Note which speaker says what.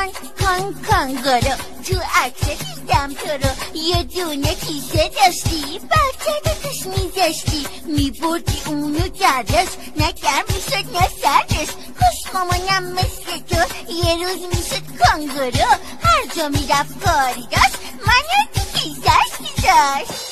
Speaker 1: کانگورو تو عکس دیدم تو رو یه دونه کیسه داشتی برگرد توش میذاشتی میبردی اونو درش نگر میشد نه سرش کاش مامانم مثل تو یه روز میشد کانگورو هر جا میرفت کاری داشت منو تو کیسهش میذاشت